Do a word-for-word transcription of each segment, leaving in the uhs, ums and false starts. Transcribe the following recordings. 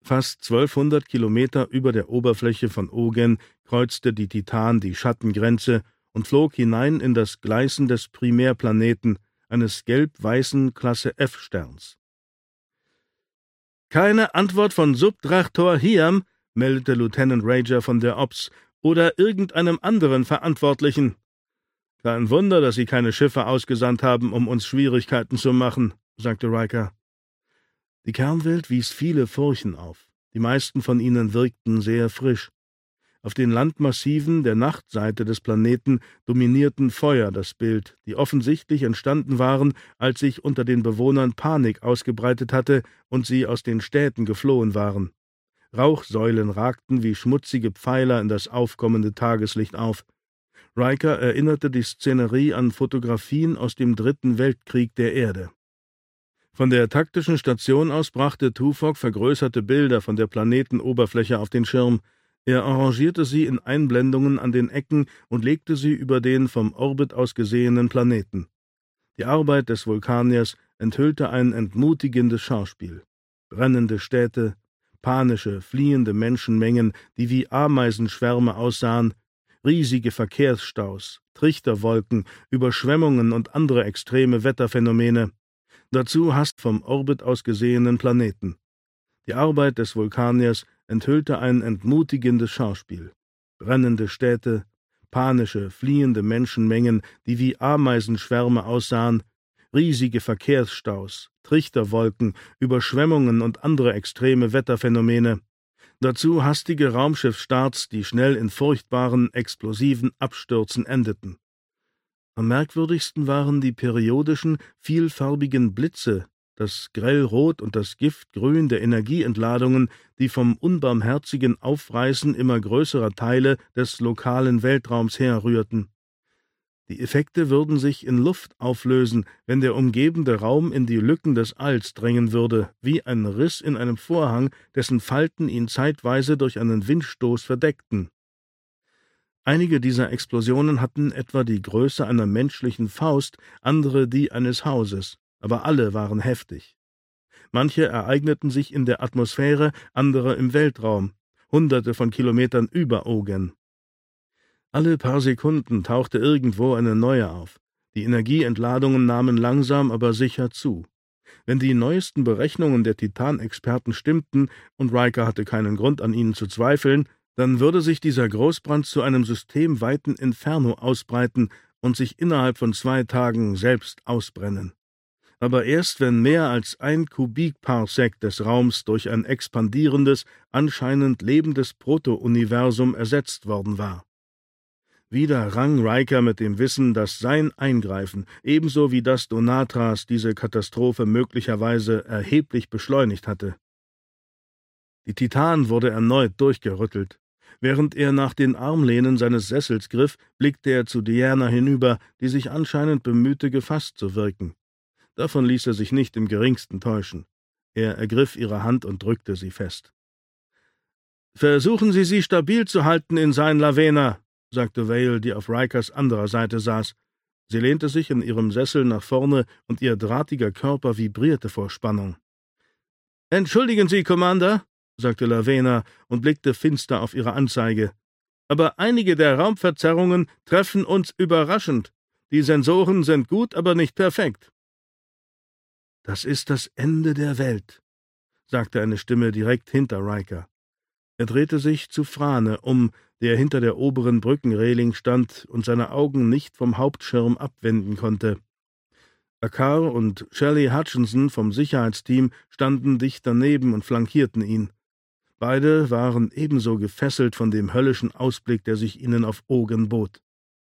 Fast zwölfhundert Kilometer über der Oberfläche von Ogen kreuzte die Titan die Schattengrenze und flog hinein in das Gleißen des Primärplaneten, eines gelb-weißen Klasse F-Sterns. »Keine Antwort von Subdrachtor Hiam«, meldete Lieutenant Rager von der Ops, »oder irgendeinem anderen Verantwortlichen.« »Kein Wunder, dass Sie keine Schiffe ausgesandt haben, um uns Schwierigkeiten zu machen«, sagte Riker. Die Kernwelt wies viele Furchen auf. Die meisten von ihnen wirkten sehr frisch. Auf den Landmassiven der Nachtseite des Planeten dominierten Feuer das Bild, die offensichtlich entstanden waren, als sich unter den Bewohnern Panik ausgebreitet hatte und sie aus den Städten geflohen waren. Rauchsäulen ragten wie schmutzige Pfeiler in das aufkommende Tageslicht auf. Riker erinnerte die Szenerie an Fotografien aus dem Dritten Weltkrieg der Erde. Von der taktischen Station aus brachte Tuvok vergrößerte Bilder von der Planetenoberfläche auf den Schirm. Er arrangierte sie in Einblendungen an den Ecken und legte sie über den vom Orbit aus gesehenen Planeten. Die Arbeit des Vulkaniers enthüllte ein entmutigendes Schauspiel. Brennende Städte, panische, fliehende Menschenmengen, die wie Ameisenschwärme aussahen, riesige Verkehrsstaus, Trichterwolken, Überschwemmungen und andere extreme Wetterphänomene. Dazu Hast vom Orbit aus gesehenen Planeten. Die Arbeit des Vulkaniers enthüllte ein entmutigendes Schauspiel. Brennende Städte, panische, fliehende Menschenmengen, die wie Ameisenschwärme aussahen, riesige Verkehrsstaus, Trichterwolken, Überschwemmungen und andere extreme Wetterphänomene. Dazu hastige Raumschiffstarts, die schnell in furchtbaren, explosiven Abstürzen endeten. Am merkwürdigsten waren die periodischen, vielfarbigen Blitze, das Grellrot und das Giftgrün der Energieentladungen, die vom unbarmherzigen Aufreißen immer größerer Teile des lokalen Weltraums herrührten. Die Effekte würden sich in Luft auflösen, wenn der umgebende Raum in die Lücken des Alls drängen würde, wie ein Riss in einem Vorhang, dessen Falten ihn zeitweise durch einen Windstoß verdeckten. Einige dieser Explosionen hatten etwa die Größe einer menschlichen Faust, andere die eines Hauses, aber alle waren heftig. Manche ereigneten sich in der Atmosphäre, andere im Weltraum, hunderte von Kilometern über Ogen. Alle paar Sekunden tauchte irgendwo eine neue auf. Die Energieentladungen nahmen langsam, aber sicher zu. Wenn die neuesten Berechnungen der Titan-Experten stimmten, und Riker hatte keinen Grund, an ihnen zu zweifeln, dann würde sich dieser Großbrand zu einem systemweiten Inferno ausbreiten und sich innerhalb von zwei Tagen selbst ausbrennen. Aber erst wenn mehr als ein Kubikparsec des Raums durch ein expandierendes, anscheinend lebendes Proto-Universum ersetzt worden war. Wieder rang Riker mit dem Wissen, dass sein Eingreifen, ebenso wie das Donatras, diese Katastrophe möglicherweise erheblich beschleunigt hatte. Die Titan wurde erneut durchgerüttelt. Während er nach den Armlehnen seines Sessels griff, blickte er zu Deanna hinüber, die sich anscheinend bemühte, gefasst zu wirken. Davon ließ er sich nicht im geringsten täuschen. Er ergriff ihre Hand und drückte sie fest. »Versuchen Sie, sie stabil zu halten in Sein Lavena«, sagte Vale, die auf Rikers anderer Seite saß. Sie lehnte sich in ihrem Sessel nach vorne, und ihr drahtiger Körper vibrierte vor Spannung. »Entschuldigen Sie, Commander«, sagte Lavena und blickte finster auf ihre Anzeige. »Aber einige der Raumverzerrungen treffen uns überraschend. Die Sensoren sind gut, aber nicht perfekt.« »Das ist das Ende der Welt«, sagte eine Stimme direkt hinter Riker. Er drehte sich zu Frane um, der hinter der oberen Brückenreling stand und seine Augen nicht vom Hauptschirm abwenden konnte. Akar und Shelley Hutchinson vom Sicherheitsteam standen dicht daneben und flankierten ihn. Beide waren ebenso gefesselt von dem höllischen Ausblick, der sich ihnen auf Ogen bot.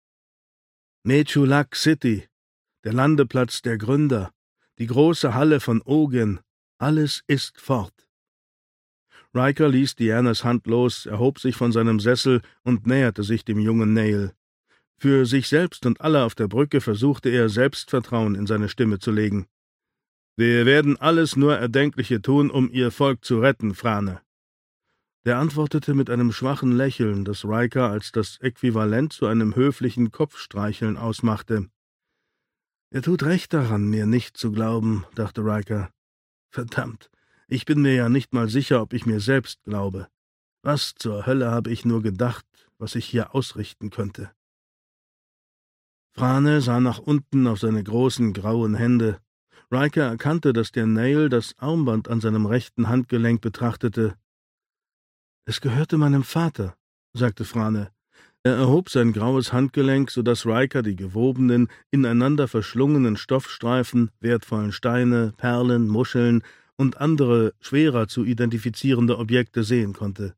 Mechulak City, der Landeplatz der Gründer, die große Halle von Ogen, alles ist fort. Riker ließ Deannas Hand los, erhob sich von seinem Sessel und näherte sich dem jungen Neill. Für sich selbst und alle auf der Brücke versuchte er, Selbstvertrauen in seine Stimme zu legen. »Wir werden alles nur Erdenkliche tun, um Ihr Volk zu retten, Frane.« Der antwortete mit einem schwachen Lächeln, das Riker als das Äquivalent zu einem höflichen Kopfstreicheln ausmachte. »Er tut recht daran, mir nicht zu glauben«, dachte Riker. »Verdammt, Ich bin mir ja nicht mal sicher, ob ich mir selbst glaube. Was zur Hölle habe ich nur gedacht, was ich hier ausrichten könnte?« Frane sah nach unten auf seine großen grauen Hände. Riker erkannte, dass der Nail das Armband an seinem rechten Handgelenk betrachtete. »Es gehörte meinem Vater«, sagte Frane. Er erhob sein graues Handgelenk, so dass Riker die gewobenen, ineinander verschlungenen Stoffstreifen, wertvollen Steine, Perlen, Muscheln und andere schwerer zu identifizierende Objekte sehen konnte.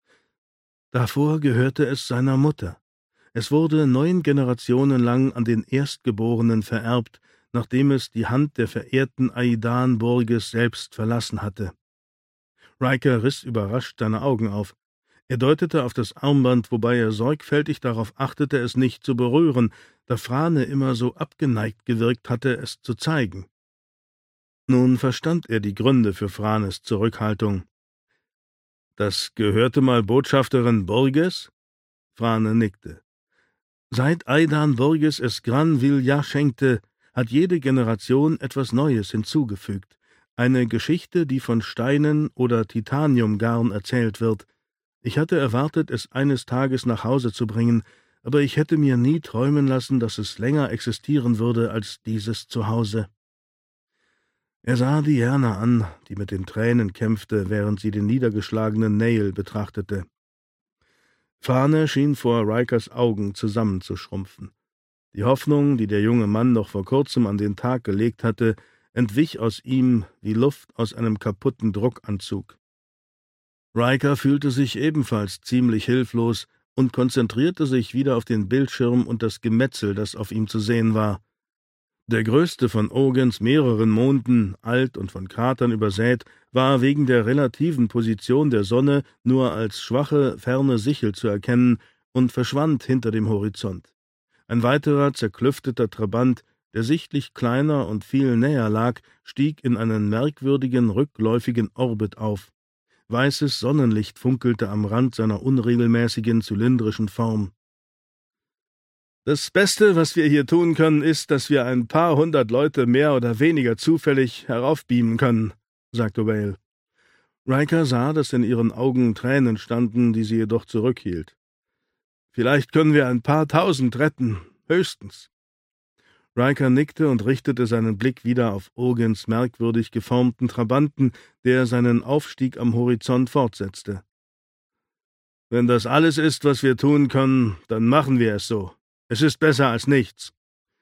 Davor gehörte es seiner Mutter. Es wurde neun Generationen lang an den Erstgeborenen vererbt, nachdem es die Hand der verehrten Aidan Burgess selbst verlassen hatte. Riker riss überrascht seine Augen auf. Er deutete auf das Armband, wobei er sorgfältig darauf achtete, es nicht zu berühren, da Frane immer so abgeneigt gewirkt hatte, es zu zeigen. Nun verstand er die Gründe für Franes Zurückhaltung. »Das gehörte mal Botschafterin Burgess?« Frane nickte. »Seit Aidan Burgess es Gran Vilja schenkte, hat jede Generation etwas Neues hinzugefügt. Eine Geschichte, die von Steinen oder Titaniumgarn erzählt wird. Ich hatte erwartet, es eines Tages nach Hause zu bringen, aber ich hätte mir nie träumen lassen, dass es länger existieren würde als dieses Zuhause.« Er sah Diana an, die mit den Tränen kämpfte, während sie den niedergeschlagenen Nail betrachtete. Frane schien vor Rikers Augen zusammenzuschrumpfen. Die Hoffnung, die der junge Mann noch vor kurzem an den Tag gelegt hatte, entwich aus ihm wie Luft aus einem kaputten Druckanzug. Riker fühlte sich ebenfalls ziemlich hilflos und konzentrierte sich wieder auf den Bildschirm und das Gemetzel, das auf ihm zu sehen war. Der größte von Ogens mehreren Monden, alt und von Kratern übersät, war wegen der relativen Position der Sonne nur als schwache, ferne Sichel zu erkennen und verschwand hinter dem Horizont. Ein weiterer zerklüfteter Trabant, der sichtlich kleiner und viel näher lag, stieg in einen merkwürdigen, rückläufigen Orbit auf. Weißes Sonnenlicht funkelte am Rand seiner unregelmäßigen, zylindrischen Form. »Das Beste, was wir hier tun können, ist, dass wir ein paar hundert Leute mehr oder weniger zufällig heraufbeamen können«, sagte Vale. Riker sah, dass in ihren Augen Tränen standen, die sie jedoch zurückhielt. »Vielleicht können wir ein paar Tausend retten, höchstens.« Riker nickte und richtete seinen Blick wieder auf Ogens merkwürdig geformten Trabanten, der seinen Aufstieg am Horizont fortsetzte. »Wenn das alles ist, was wir tun können, dann machen wir es so. Es ist besser als nichts.«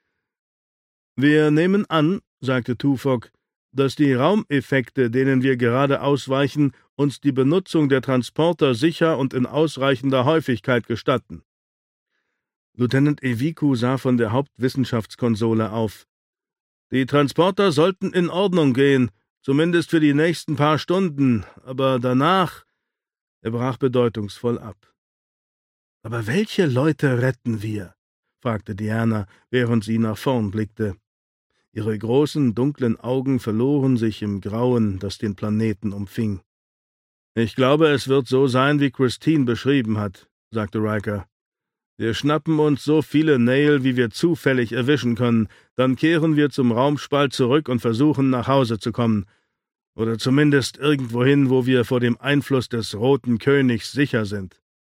»Wir nehmen an«, sagte Tuvok, »dass die Raumeffekte, denen wir gerade ausweichen, uns die Benutzung der Transporter sicher und in ausreichender Häufigkeit gestatten.« Lieutenant Eviku sah von der Hauptwissenschaftskonsole auf. »Die Transporter sollten in Ordnung gehen, zumindest für die nächsten paar Stunden, aber danach...« Er brach bedeutungsvoll ab. »Aber welche Leute retten wir?« fragte Diana, während sie nach vorn blickte. Ihre großen, dunklen Augen verloren sich im Grauen, das den Planeten umfing. »Ich glaube, es wird so sein, wie Christine beschrieben hat«, sagte Riker. »Wir schnappen uns so viele Nail, wie wir zufällig erwischen können, dann kehren wir zum Raumspalt zurück und versuchen, nach Hause zu kommen. Oder zumindest irgendwohin, wo wir vor dem Einfluss des Roten Königs sicher sind.«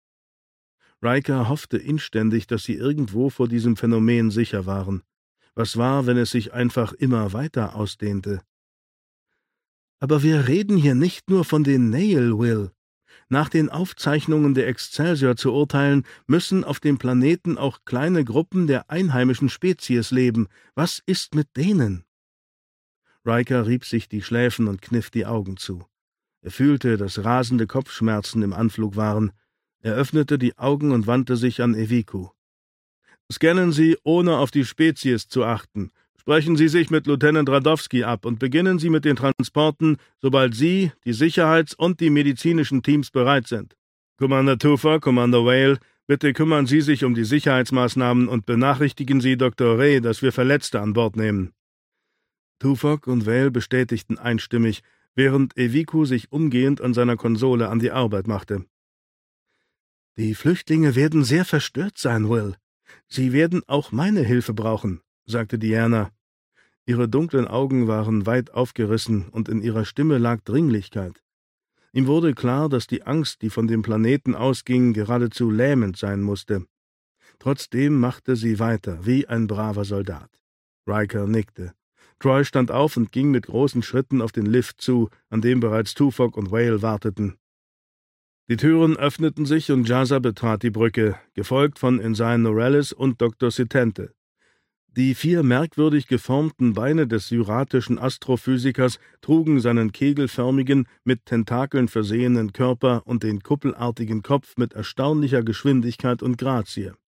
Riker hoffte inständig, dass sie irgendwo vor diesem Phänomen sicher waren. Was war, wenn es sich einfach immer weiter ausdehnte? »Aber wir reden hier nicht nur von den Nail, Will. Nach den Aufzeichnungen der Excelsior zu urteilen, müssen auf dem Planeten auch kleine Gruppen der einheimischen Spezies leben. Was ist mit denen?« Riker rieb sich die Schläfen und kniff die Augen zu. Er fühlte, dass rasende Kopfschmerzen im Anflug waren. Er öffnete die Augen und wandte sich an Eviku. »Scannen Sie, ohne auf die Spezies zu achten. Sprechen Sie sich mit Lieutenant Radowski ab und beginnen Sie mit den Transporten, sobald Sie, die Sicherheits- und die medizinischen Teams bereit sind. Commander Tuvok, Commander Vale, bitte kümmern Sie sich um die Sicherheitsmaßnahmen und benachrichtigen Sie Doktor Ray, dass wir Verletzte an Bord nehmen.« Tuvok und Vale bestätigten einstimmig, während Eviku sich umgehend an seiner Konsole an die Arbeit machte. »Die Flüchtlinge werden sehr verstört sein, Will. Sie werden auch meine Hilfe brauchen«, sagte Diana. Ihre dunklen Augen waren weit aufgerissen, und in ihrer Stimme lag Dringlichkeit. Ihm wurde klar, dass die Angst, die von dem Planeten ausging, geradezu lähmend sein musste. Trotzdem machte sie weiter, wie ein braver Soldat. Riker nickte. Troy stand auf und ging mit großen Schritten auf den Lift zu, an dem bereits Tuvok und Whale warteten. Die Türen öffneten sich und Jaza betrat die Brücke, gefolgt von Ensign Norellis und Doktor Sitente. Die vier merkwürdig geformten Beine des syratischen Astrophysikers trugen seinen kegelförmigen, mit Tentakeln versehenen Körper und den kuppelartigen Kopf mit erstaunlicher Geschwindigkeit und Grazie.